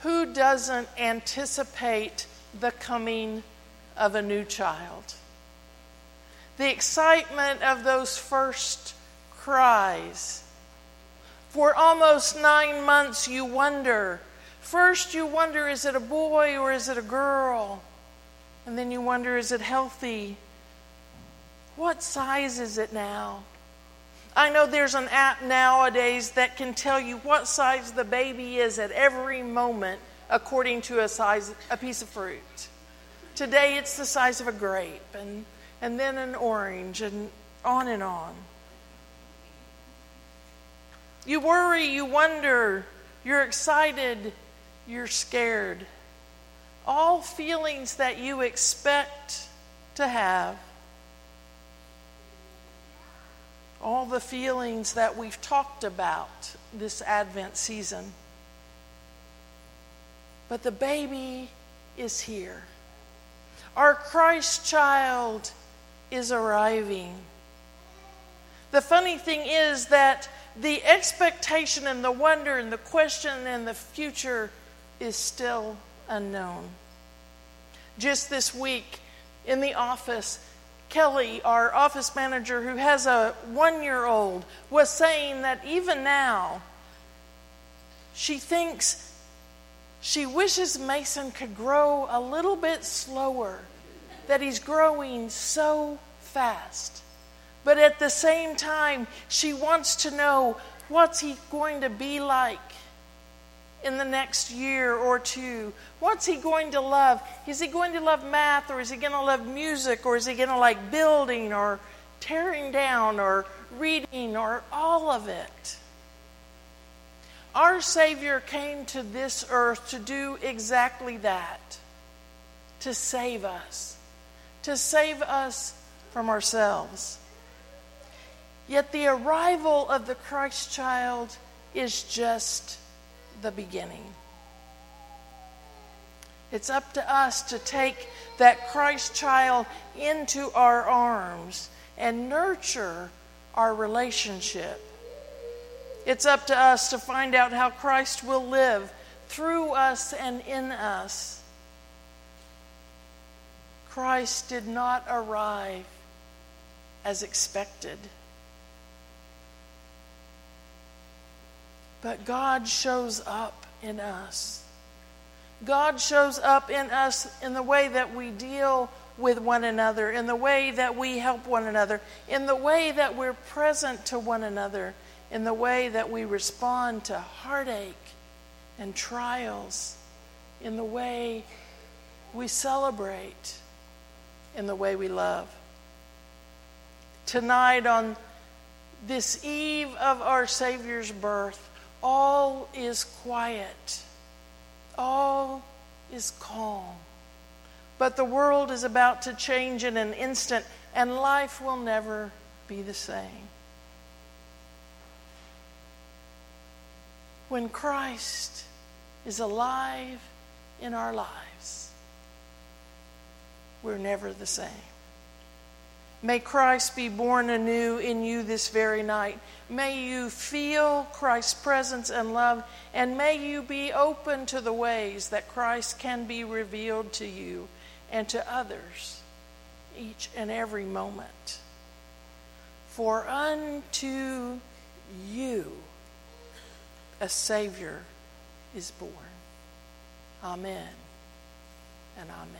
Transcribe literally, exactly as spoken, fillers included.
Who doesn't anticipate the coming of a new child? The excitement of those first cries. For almost nine months you wonder. First you wonder, is it a boy or is it a girl? And then you wonder, is it healthy? What size is it now? I know there's an app nowadays that can tell you what size the baby is at every moment according to a size, a piece of fruit. Today it's the size of a grape, and, and then an orange, and on and on. You worry, you wonder, you're excited, you're scared. All feelings that you expect to have. All the feelings that we've talked about this Advent season. But the baby is here. Our Christ child is arriving. The funny thing is that the expectation and the wonder and the question and the future is still unknown. Just this week in the office, Kelly, our office manager who has a one-year-old, was saying that even now, she thinks, she wishes Mason could grow a little bit slower, that he's growing so fast. But at the same time, she wants to know, what's he going to be like in the next year or two? What's he going to love? Is he going to love math, or is he going to love music, or is he going to like building or tearing down or reading or all of it? Our Savior came to this earth to do exactly that, to save us, to save us from ourselves. Yet the arrival of the Christ child is just the beginning. It's up to us to take that Christ child into our arms and nurture our relationship. It's up to us to find out how Christ will live through us and in us. Christ did not arrive as expected. But God shows up in us. God shows up in us in the way that we deal with one another, in the way that we help one another, in the way that we're present to one another, in the way that we respond to heartache and trials, in the way we celebrate, in the way we love. Tonight, on this eve of our Savior's birth, all is quiet. All is calm. But the world is about to change in an instant, and life will never be the same. When Christ is alive in our lives, we're never the same. May Christ be born anew in you this very night. May you feel Christ's presence and love, and may you be open to the ways that Christ can be revealed to you and to others each and every moment. For unto you a Savior is born. Amen and amen.